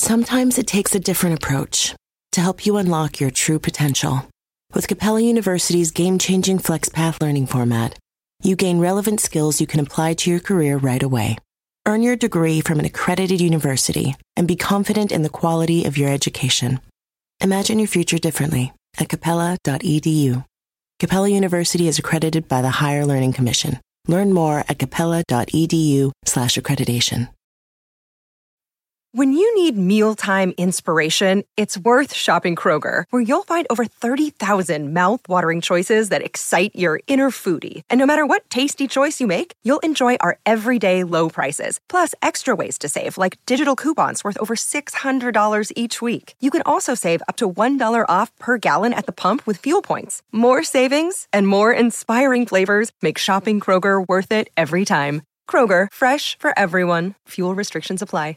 Sometimes it takes a different approach to help you unlock your true potential. With Capella University's game-changing FlexPath learning format, you gain relevant skills you can apply to your career right away. Earn your degree from an accredited university and be confident in the quality of your education. Imagine your future differently at capella.edu. Capella University is accredited by the Higher Learning Commission. Learn more at capella.edu/accreditation. When you need mealtime inspiration, it's worth shopping Kroger, where you'll find over 30,000 mouth-watering choices that excite your inner foodie. And no matter what tasty choice you make, you'll enjoy our everyday low prices, plus extra ways to save, like digital coupons worth over $600 each week. You can also save up to $1 off per gallon at the pump with fuel points. More savings and more inspiring flavors make shopping Kroger worth it every time. Kroger, fresh for everyone. Fuel restrictions apply.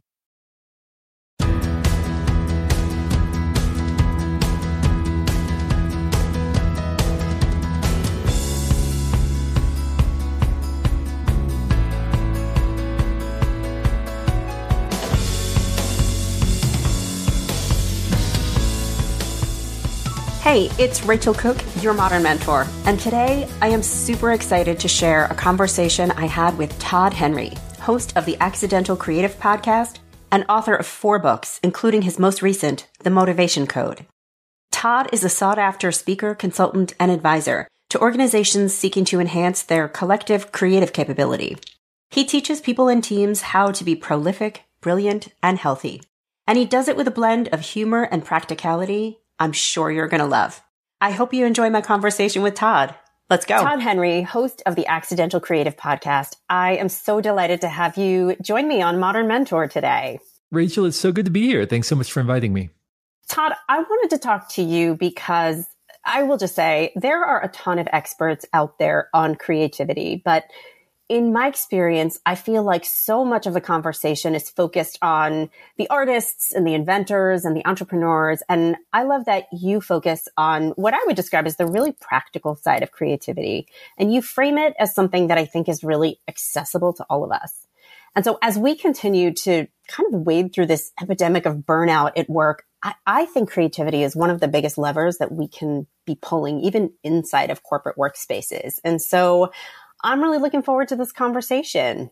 Hey, it's Rachel Cook, your Modern Mentor, and today I am super excited to share a conversation I had with Todd Henry, host of the Accidental Creative Podcast and author of 4 books, including his most recent, The Motivation Code. Todd is a sought-after speaker, consultant, and advisor to organizations seeking to enhance their collective creative capability. He teaches people and teams how to be prolific, brilliant, and healthy, and he does it with a blend of humor and practicality I'm sure you're going to love. I hope you enjoy my conversation with Todd. Let's go. Todd Henry, host of the Accidental Creative Podcast. I am so delighted to have you join me on Modern Mentor today. Rachel, it's so good to be here. Thanks so much for inviting me. Todd, I wanted to talk to you because I will just say there are a ton of experts out there on creativity, but in my experience, I feel like so much of the conversation is focused on the artists and the inventors and the entrepreneurs. And I love that you focus on what I would describe as the really practical side of creativity. And you frame it as something that I think is really accessible to all of us. And so as we continue to kind of wade through this epidemic of burnout at work, I think creativity is one of the biggest levers that we can be pulling even inside of corporate workspaces. And so I'm really looking forward to this conversation.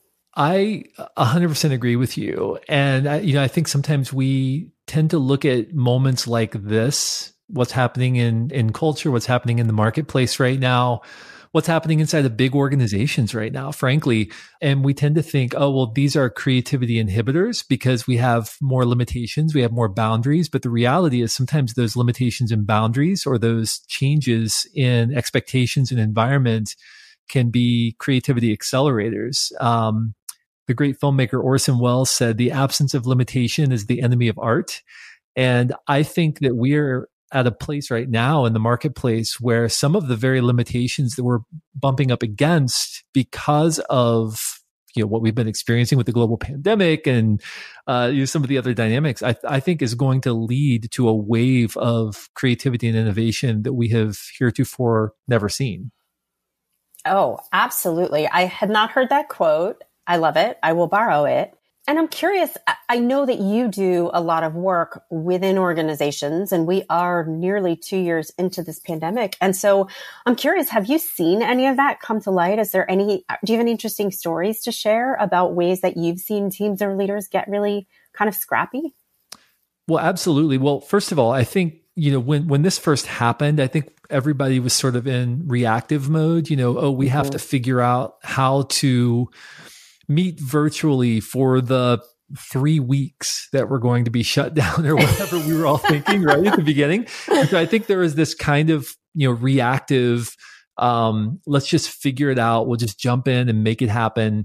I 100% agree with you. And I think sometimes we tend to look at moments like this, what's happening in culture, what's happening in the marketplace right now, what's happening inside of big organizations right now, frankly. And we tend to think, oh, well, these are creativity inhibitors because we have more limitations, we have more boundaries. But the reality is sometimes those limitations and boundaries or those changes in expectations and environment can be creativity accelerators. The great filmmaker Orson Welles said, the absence of limitation is the enemy of art. And I think that we're at a place right now in the marketplace where some of the very limitations that we're bumping up against because of what we've been experiencing with the global pandemic and some of the other dynamics, I think is going to lead to a wave of creativity and innovation that we have heretofore never seen. Oh, absolutely. I had not heard that quote. I love it. I will borrow it. And I'm curious, I know that you do a lot of work within organizations, and we are nearly 2 years into this pandemic. And so I'm curious, have you seen any of that come to light? Do you have any interesting stories to share about ways that you've seen teams or leaders get really kind of scrappy? Well, absolutely. Well, first of all, I think, when this first happened, I think everybody was sort of in reactive mode, we have to figure out how to meet virtually for the 3 weeks that we're going to be shut down or whatever we were all thinking right at the beginning. And so I think there was this kind of, reactive, let's just figure it out. We'll just jump in and make it happen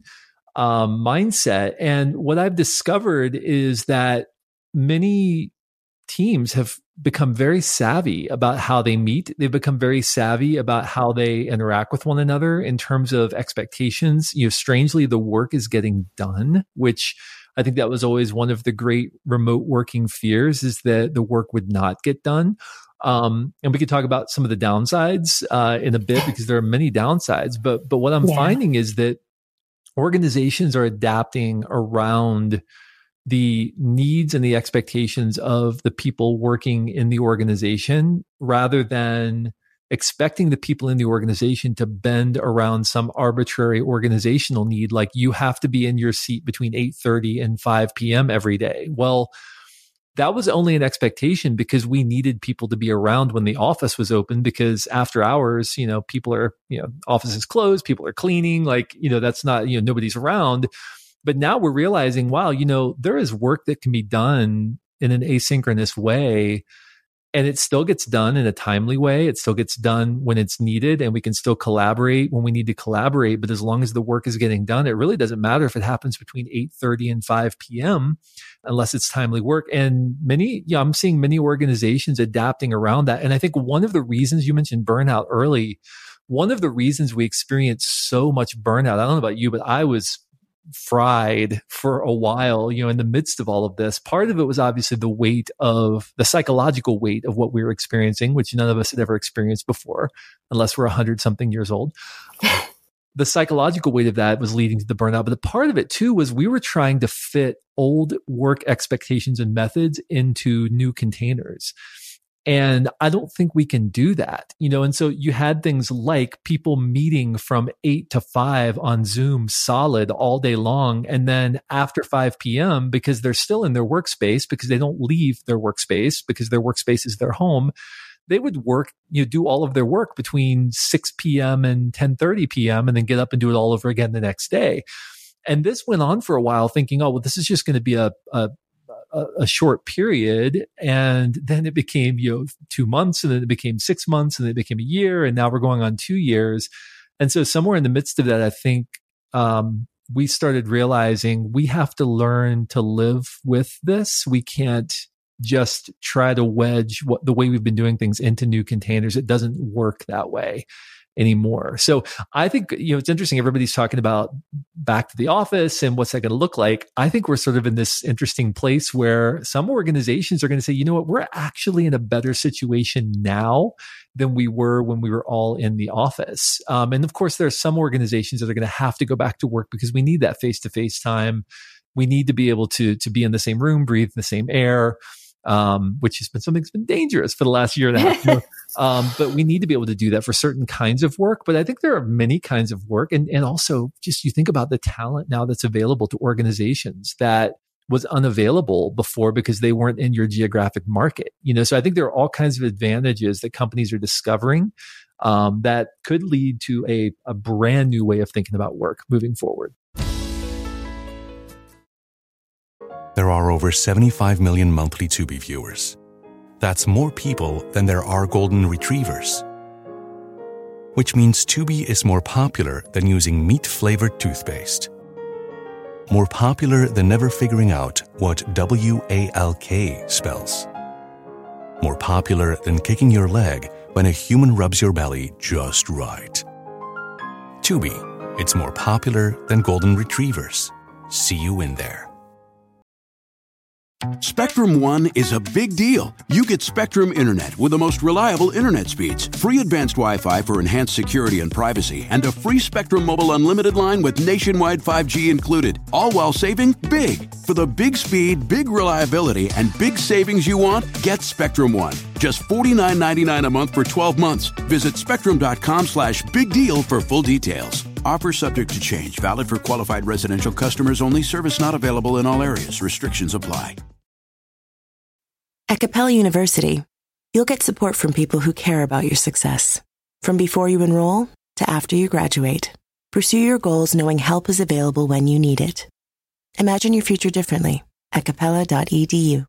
mindset. And what I've discovered is that many teams have become very savvy about how they meet. They've become very savvy about how they interact with one another in terms of expectations. Strangely, the work is getting done, which I think that was always one of the great remote working fears, is that the work would not get done. And we could talk about some of the downsides in a bit, because there are many downsides. But what I'm finding is that organizations are adapting around the needs and the expectations of the people working in the organization rather than expecting the people in the organization to bend around some arbitrary organizational need, like you have to be in your seat between 8:30 and 5 p.m. every day. Well, that was only an expectation because we needed people to be around when the office was open, because after hours, people are, office is closed, people are cleaning, that's not, nobody's around. But now we're realizing, wow, there is work that can be done in an asynchronous way, and it still gets done in a timely way. It still gets done when it's needed, and we can still collaborate when we need to collaborate. But as long as the work is getting done, it really doesn't matter if it happens between 8:30 and 5 p.m., unless it's timely work. And I'm seeing many organizations adapting around that. And I think one of the reasons, you mentioned burnout early, one of the reasons we experience so much burnout, I don't know about you, but I was fried for a while, in the midst of all of this. Part of it was obviously the psychological weight of what we were experiencing, which none of us had ever experienced before, unless we're 100 something years old. The psychological weight of that was leading to the burnout. But the part of it too was we were trying to fit old work expectations and methods into new containers. And I don't think we can do that, and so you had things like people meeting from 8 to 5 on Zoom solid all day long. And then after 5 p.m., because they're still in their workspace, because they don't leave their workspace, because their workspace is their home, they would work, do all of their work between 6 p.m. and 10:30 p.m. and then get up and do it all over again the next day. And this went on for a while, thinking, oh, well, this is just going to be a short period. And then it became, 2 months, and then it became 6 months, and then it became a year. And now we're going on 2 years. And so somewhere in the midst of that, I think, we started realizing we have to learn to live with this. We can't just try to wedge the way we've been doing things into new containers. It doesn't work that way anymore. So I think, it's interesting. Everybody's talking about back to the office and what's that going to look like. I think we're sort of in this interesting place where some organizations are going to say, you know what, we're actually in a better situation now than we were when we were all in the office. And of course, there are some organizations that are going to have to go back to work because we need that face-to-face time. We need to be able to be in the same room, breathe the same air. Which has been something that's been dangerous for the last year and a half. But we need to be able to do that for certain kinds of work. But I think there are many kinds of work. And also just you think about the talent now that's available to organizations that was unavailable before because they weren't in your geographic market. So I think there are all kinds of advantages that companies are discovering that could lead to a brand new way of thinking about work moving forward. There are over 75 million monthly Tubi viewers. That's more people than there are golden retrievers. Which means Tubi is more popular than using meat-flavored toothpaste. More popular than never figuring out what WALK spells. More popular than kicking your leg when a human rubs your belly just right. Tubi, it's more popular than golden retrievers. See you in there. Spectrum One is a big deal. You get Spectrum Internet with the most reliable internet speeds, free advanced Wi-Fi for enhanced security and privacy, and a free Spectrum Mobile Unlimited line with nationwide 5G included, all while saving big. For the big speed, big reliability, and big savings you want, get Spectrum One. Just $49.99 a month for 12 months. Visit spectrum.com/big deal for full details. Offer subject to change. Valid for qualified residential customers only. Service not available in all areas. Restrictions apply. At Capella University, you'll get support from people who care about your success. From before you enroll to after you graduate, pursue your goals knowing help is available when you need it. Imagine your future differently at capella.edu.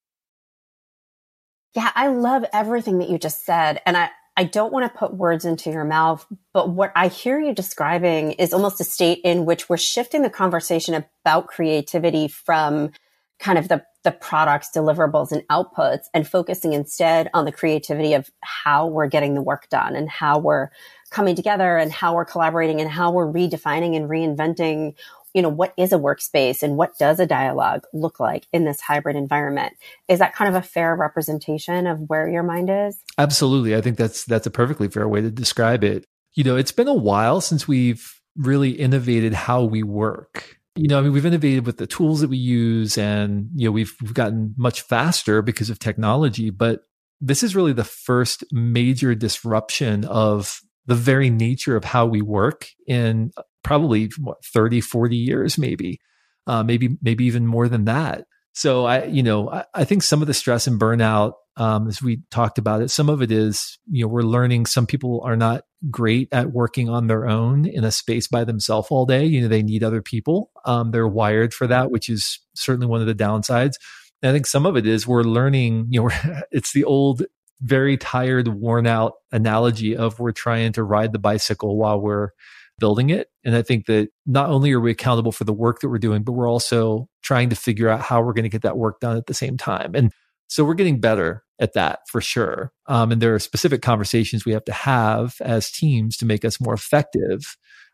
Yeah, I love everything that you just said. And I don't want to put words into your mouth, but what I hear you describing is almost a state in which we're shifting the conversation about creativity from kind of the products, deliverables, and outputs, and focusing instead on the creativity of how we're getting the work done and how we're coming together and how we're collaborating and how we're redefining and reinventing, what is a workspace and what does a dialogue look like in this hybrid environment. Is that kind of a fair representation of where your mind is? Absolutely. I think that's a perfectly fair way to describe it. It's been a while since we've really innovated how we work. I mean, we've innovated with the tools that we use, and we've gotten much faster because of technology, but this is really the first major disruption of the very nature of how we work in probably 30, 40 years, maybe even more than that. So I think some of the stress and burnout, as we talked about it, some of it is, we're learning some people are not great at working on their own in a space by themselves all day. They need other people. They're wired for that, which is certainly one of the downsides. And I think some of it is we're learning, it's the old, very tired, worn out analogy of we're trying to ride the bicycle while we're building it. And I think that not only are we accountable for the work that we're doing, but we're also trying to figure out how we're going to get that work done at the same time. And so we're getting better at that for sure. And there are specific conversations we have to have as teams to make us more effective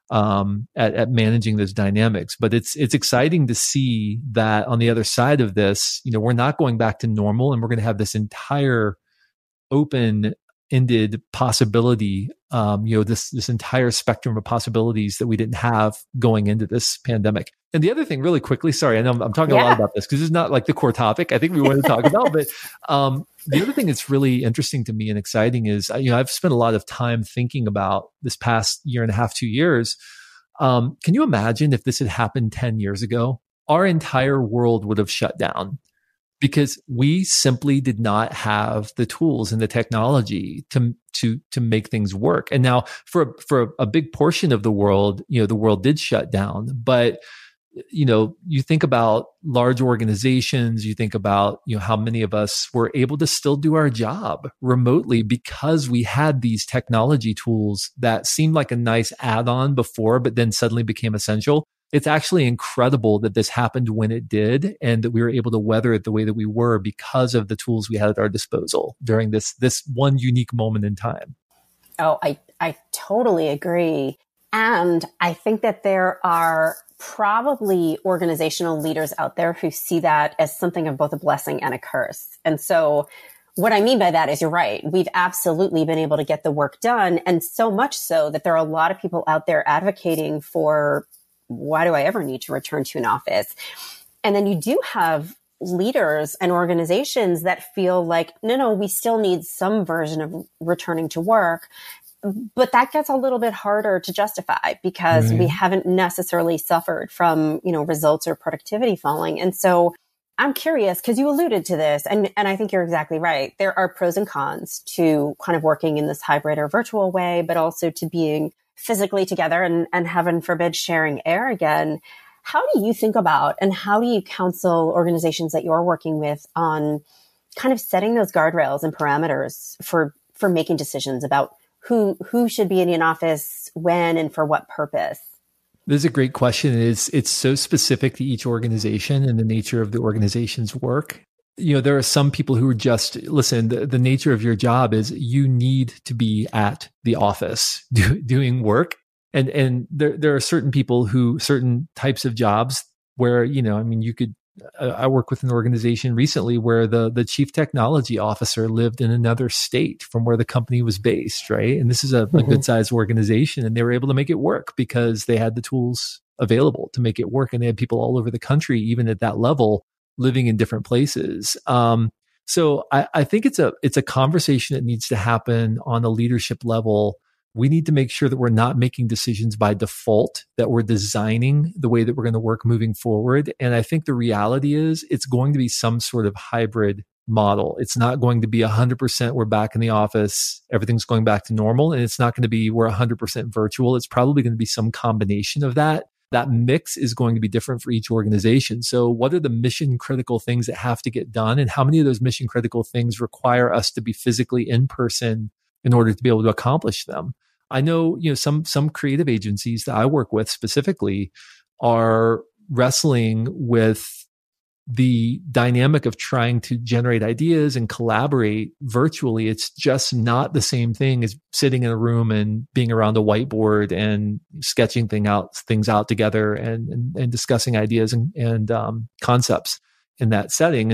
at managing those dynamics. But it's exciting to see that on the other side of this, we're not going back to normal, and we're going to have this entire open-ended possibility, this entire spectrum of possibilities that we didn't have going into this pandemic. And the other thing, really quickly, sorry, I know I'm talking a lot about this because it's not like the core topic I think we want to talk about, but the other thing that's really interesting to me and exciting is, I've spent a lot of time thinking about this past year and a half, 2 years. Can you imagine if this had happened 10 years ago? Our entire world would have shut down, because we simply did not have the tools and the technology to make things work. And now for a big portion of the world, the world did shut down. But, you think about large organizations, you think about, how many of us were able to still do our job remotely because we had these technology tools that seemed like a nice add-on before, but then suddenly became essential. It's actually incredible that this happened when it did, and that we were able to weather it the way that we were because of the tools we had at our disposal during this one unique moment in time. Oh, I totally agree. And I think that there are probably organizational leaders out there who see that as something of both a blessing and a curse. And so what I mean by that is, you're right. We've absolutely been able to get the work done. And so much so that there are a lot of people out there advocating for, why do I ever need to return to an office? And then you do have leaders and organizations that feel like, no, we still need some version of returning to work. But that gets a little bit harder to justify because we haven't necessarily suffered from, results or productivity falling. And so I'm curious, because you alluded to this, and I think you're exactly right. There are pros and cons to kind of working in this hybrid or virtual way, but also to being physically together and heaven forbid sharing air again. How do you think about, and how do you counsel organizations that you're working with on kind of setting those guardrails and parameters for making decisions about who should be in an office when and for what purpose? This is a great question. It's so specific to each organization and the nature of the organization's work. There are some people who are just, listen, the nature of your job is you need to be at the office doing work. And there are certain people certain types of jobs where, I work with an organization recently where the chief technology officer lived in another state from where the company was based, right? And this is a good sized organization, and they were able to make it work because they had the tools available to make it work. And they had people all over the country, even at that level, living in different places. So I think it's a conversation that needs to happen on a leadership level. We need to make sure that we're not making decisions by default, that we're designing the way that we're going to work moving forward. And I think the reality is it's going to be some sort of hybrid model. It's not going to be 100% we're back in the office, everything's going back to normal. And it's not going to be we're 100% virtual. It's probably going to be some combination of that. That mix is going to be different for each organization. So what are the mission critical things that have to get done? And how many of those mission critical things require us to be physically in person in order to be able to accomplish them? I know, some creative agencies that I work with specifically are wrestling with the dynamic of trying to generate ideas and collaborate virtually. It's just not the same thing as sitting in a room and being around a whiteboard and sketching things out together and discussing ideas and concepts in that setting. And so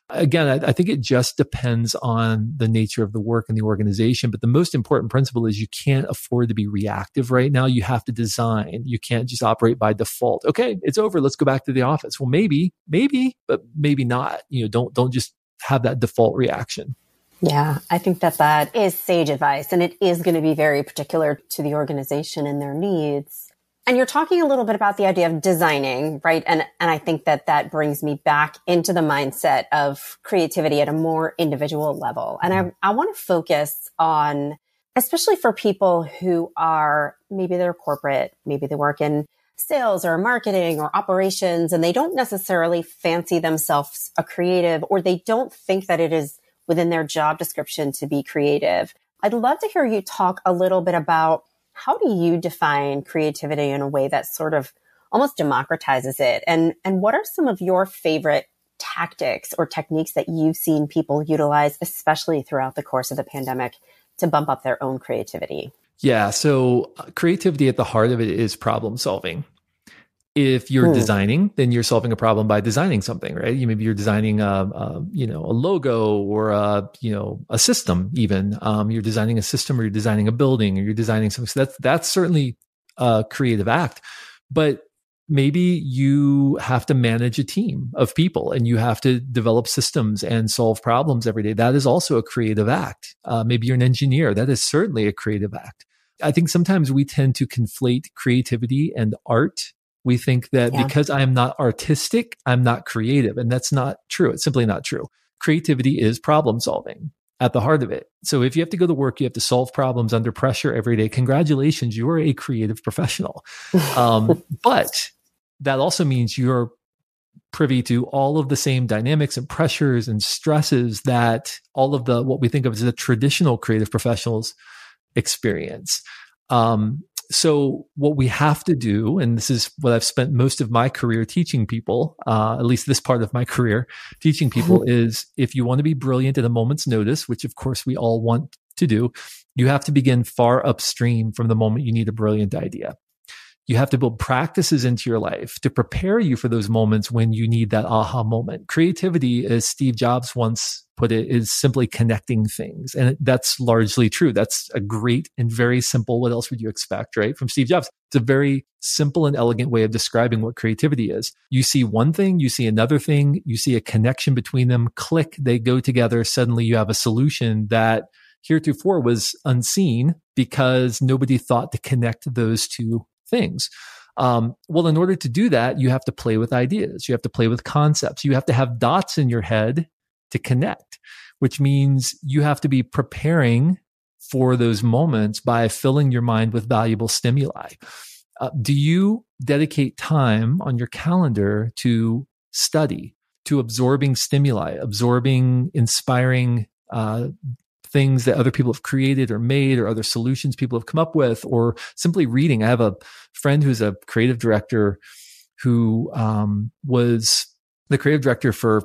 Again, I think it just depends on the nature of the work and the organization. But the most important principle is you can't afford to be reactive right now. You have to design. You can't just operate by default. Okay, it's over. Let's go back to the office. Well, maybe, but maybe not. Don't just have that default reaction. Yeah, I think that is sage advice, and it is going to be very particular to the organization and their needs. And you're talking a little bit about the idea of designing, right? And I think that brings me back into the mindset of creativity at a more individual level. And I want to focus on, especially for people who are, maybe they're corporate, maybe they work in sales or marketing or operations, and they don't necessarily fancy themselves a creative, or they don't think that it is within their job description to be creative. I'd love to hear you talk a little bit about, how do you define creativity in a way that sort of almost democratizes it? And what are some of your favorite tactics or techniques that you've seen people utilize, especially throughout the course of the pandemic, to bump up their own creativity? Yeah. So creativity at the heart of it is problem solving. If you're designing, then you're solving a problem by designing something, right? Maybe you're designing a logo or a system even. You're designing a system, or you're designing a building, or you're designing something. So that's certainly a creative act. But maybe you have to manage a team of people and you have to develop systems and solve problems every day. That is also a creative act. Maybe you're an engineer. That is certainly a creative act. I think sometimes we tend to conflate creativity and art. We think that because I am not artistic, I'm not creative. And that's not true. It's simply not true. Creativity is problem solving at the heart of it. So if you have to go to work, you have to solve problems under pressure every day. Congratulations, you are a creative professional. But that also means you're privy to all of the same dynamics and pressures and stresses that all of what we think of as the traditional creative professionals experience. So what we have to do, and this is what I've spent most of my career teaching people, at least this part of my career teaching people, is if you want to be brilliant at a moment's notice, which of course we all want to do, you have to begin far upstream from the moment you need a brilliant idea. You have to build practices into your life to prepare you for those moments when you need that aha moment. Creativity, as Steve Jobs once put it, is simply connecting things. And that's largely true. That's a great and very simple, what else would you expect, right? From Steve Jobs. It's a very simple and elegant way of describing what creativity is. You see one thing, you see another thing, you see a connection between them, click, they go together. Suddenly you have a solution that heretofore was unseen because nobody thought to connect those two things. Well, in order to do that, you have to play with ideas. You have to play with concepts. You have to have dots in your head to connect, which means you have to be preparing for those moments by filling your mind with valuable stimuli. Do you dedicate time on your calendar to study, to absorbing stimuli, absorbing inspiring things that other people have created or made, or other solutions people have come up with, or simply reading? I have a friend who's a creative director who was the creative director for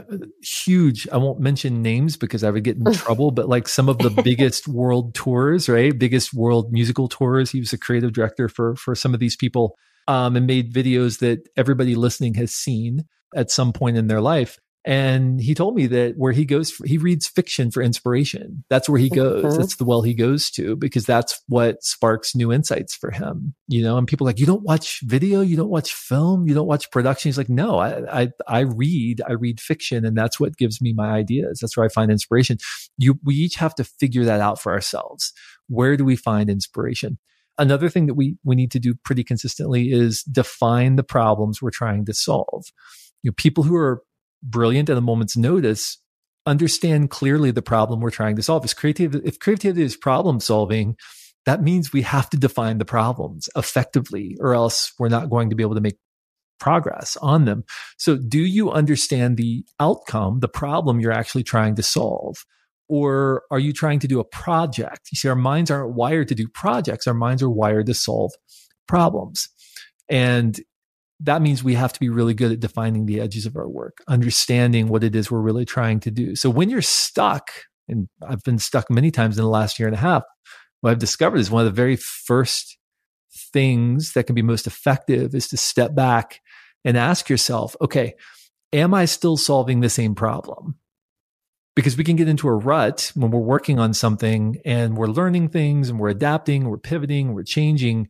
huge, I won't mention names because I would get in trouble, but like some of the biggest world tours, right? Biggest world musical tours. He was a creative director for some of these people, and made videos that everybody listening has seen at some point in their life. And he told me that where he goes, he reads fiction for inspiration. That's where he goes. That's the well he goes to, because that's what sparks new insights for him, and people are like, you don't watch video, you don't watch film, you don't watch production. He's like, no, I read fiction, and that's what gives me my ideas. That's where I find inspiration. We each have to figure that out for ourselves. Where do we find inspiration? Another thing that we need to do pretty consistently is define the problems we're trying to solve. People who are brilliant at a moment's notice understand clearly the problem we're trying to solve. If creativity is problem solving, that means we have to define the problems effectively, or else we're not going to be able to make progress on them. So do you understand the outcome, the problem you're actually trying to solve? Or are you trying to do a project? You see, our minds aren't wired to do projects. Our minds are wired to solve problems. And that means we have to be really good at defining the edges of our work, understanding what it is we're really trying to do. So when you're stuck, and I've been stuck many times in the last year and a half, what I've discovered is one of the very first things that can be most effective is to step back and ask yourself, okay, am I still solving the same problem? Because we can get into a rut when we're working on something and we're learning things and we're adapting, we're pivoting, we're changing,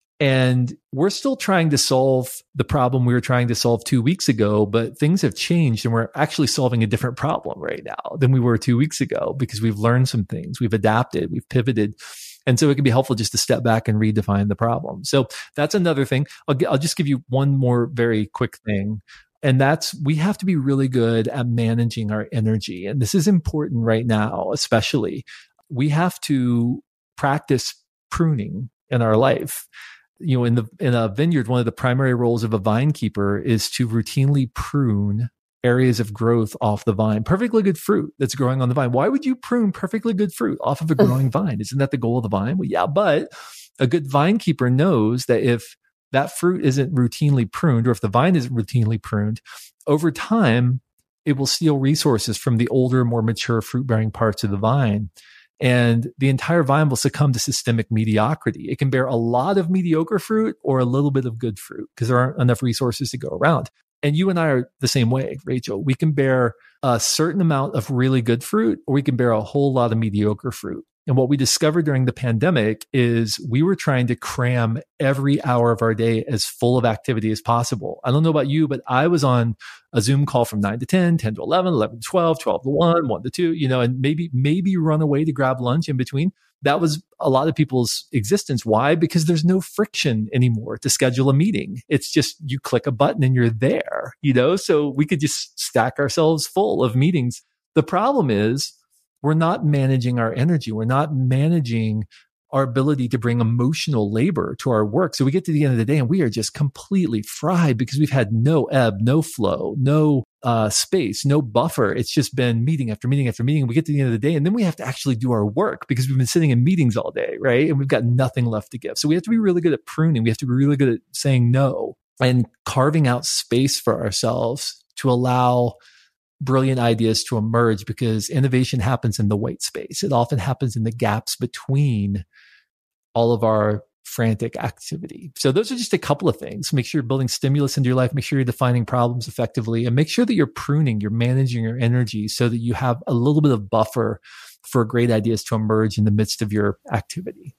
and we're still trying to solve the problem we were trying to solve 2 weeks ago, but things have changed and we're actually solving a different problem right now than we were 2 weeks ago because we've learned some things, we've adapted, we've pivoted. And so it can be helpful just to step back and redefine the problem. So that's another thing. I'll just give you one more very quick thing. And that's, we have to be really good at managing our energy. And this is important right now, especially. We have to practice pruning in our life. You know, in a vineyard, one of the primary roles of a vine keeper is to routinely prune areas of growth off the vine. Perfectly good fruit that's growing on the vine. Why would you prune perfectly good fruit off of a growing vine? Isn't that the goal of the vine? Well, yeah, but a good vine keeper knows that if that fruit isn't routinely pruned, or if the vine isn't routinely pruned, over time, it will steal resources from the older, more mature fruit-bearing parts of the vine. And the entire vine will succumb to systemic mediocrity. It can bear a lot of mediocre fruit or a little bit of good fruit because there aren't enough resources to go around. And you and I are the same way, Rachel. We can bear a certain amount of really good fruit, or we can bear a whole lot of mediocre fruit. And what we discovered during the pandemic is we were trying to cram every hour of our day as full of activity as possible. I don't know about you, but I was on a Zoom call from 9 to 10, 10 to 11, 11 to 12, 12 to 1, 1 to 2, you know, and maybe run away to grab lunch in between. That was a lot of people's existence. Why? Because there's no friction anymore to schedule a meeting. It's just you click a button and you're there, you know, so we could just stack ourselves full of meetings. The problem is, we're not managing our energy. We're not managing our ability to bring emotional labor to our work. So we get to the end of the day and we are just completely fried because we've had no ebb, no flow, no space, no buffer. It's just been meeting after meeting after meeting. We get to the end of the day and then we have to actually do our work because we've been sitting in meetings all day, right? And we've got nothing left to give. So we have to be really good at pruning. We have to be really good at saying no and carving out space for ourselves to allow brilliant ideas to emerge, because innovation happens in the white space. It often happens in the gaps between all of our frantic activity. So those are just a couple of things. Make sure you're building stimulus into your life. Make sure you're defining problems effectively, and make sure that you're pruning, you're managing your energy so that you have a little bit of buffer for great ideas to emerge in the midst of your activity.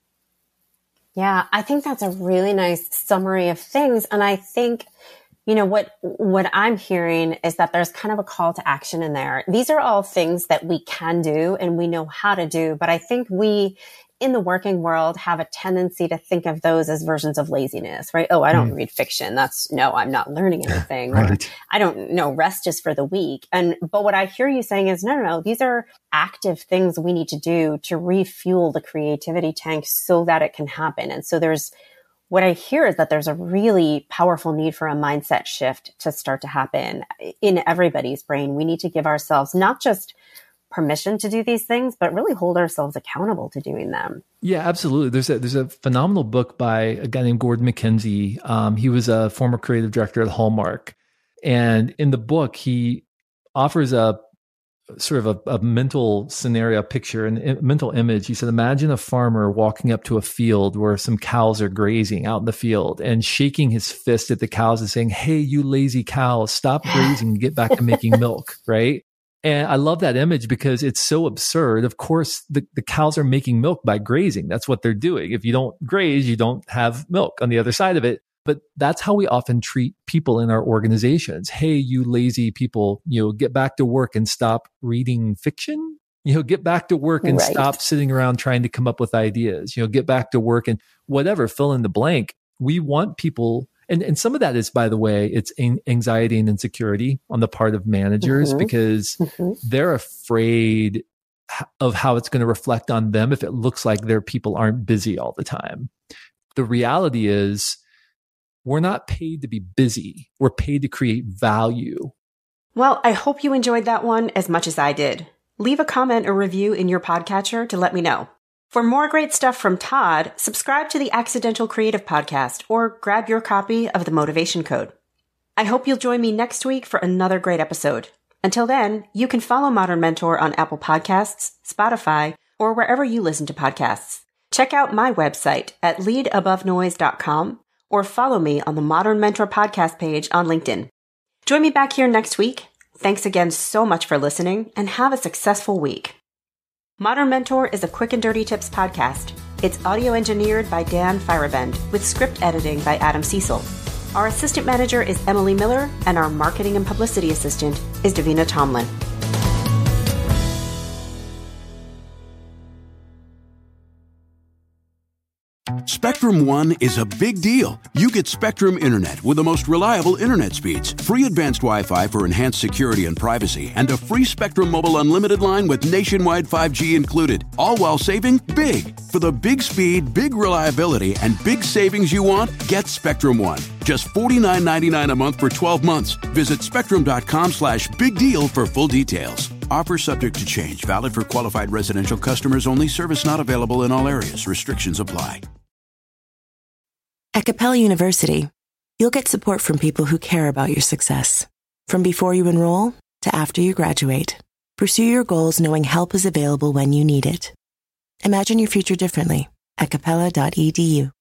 Yeah, I think that's a really nice summary of things. And I think, you know, what I'm hearing is that there's kind of a call to action in there. These are all things that we can do and we know how to do. But I think we in the working world have a tendency to think of those as versions of laziness, right? Oh, I don't read fiction. I'm not learning anything. Right. Or, I don't know, rest is for the weak. But what I hear you saying is, no, these are active things we need to do to refuel the creativity tank so that it can happen. And so what I hear is that there's a really powerful need for a mindset shift to start to happen in everybody's brain. We need to give ourselves not just permission to do these things, but really hold ourselves accountable to doing them. Yeah, absolutely. There's a phenomenal book by a guy named Gordon MacKenzie. He was a former creative director at Hallmark. And in the book, he offers a sort of a mental scenario, a picture, a mental image. He said, imagine a farmer walking up to a field where some cows are grazing out in the field and shaking his fist at the cows and saying, hey, you lazy cows, stop grazing and get back to making milk, right? And I love that image because it's so absurd. Of course, the cows are making milk by grazing. That's what they're doing. If you don't graze, you don't have milk on the other side of it. But that's how we often treat people in our organizations. Hey, you lazy people, get back to work and stop reading fiction. Get back to work and stop sitting around trying to come up with ideas. Get back to work and whatever, fill in the blank. We want people, and some of that is, by the way, it's anxiety and insecurity on the part of managers because they're afraid of how it's going to reflect on them if it looks like their people aren't busy all the time. The reality is, we're not paid to be busy. We're paid to create value. Well, I hope you enjoyed that one as much as I did. Leave a comment or review in your podcatcher to let me know. For more great stuff from Todd, subscribe to the Accidental Creative Podcast or grab your copy of The Motivation Code. I hope you'll join me next week for another great episode. Until then, you can follow Modern Mentor on Apple Podcasts, Spotify, or wherever you listen to podcasts. Check out my website at leadabovenoise.com or follow me on the Modern Mentor podcast page on LinkedIn. Join me back here next week. Thanks again so much for listening, and have a successful week. Modern Mentor is a quick and dirty tips podcast. It's audio engineered by Dan Firabend with script editing by Adam Cecil. Our assistant manager is Emily Miller, and our marketing and publicity assistant is Davina Tomlin. Spectrum One is a big deal. You get Spectrum Internet with the most reliable internet speeds, free advanced Wi-Fi for enhanced security and privacy, and a free Spectrum Mobile Unlimited line with nationwide 5G included, all while saving big. For the big speed, big reliability, and big savings you want, get Spectrum One. Just $49.99 a month for 12 months. Visit spectrum.com/big deal for full details. Offer subject to change. Valid for qualified residential customers only. Service not available in all areas. Restrictions apply. At Capella University, you'll get support from people who care about your success. From before you enroll to after you graduate, pursue your goals knowing help is available when you need it. Imagine your future differently at capella.edu.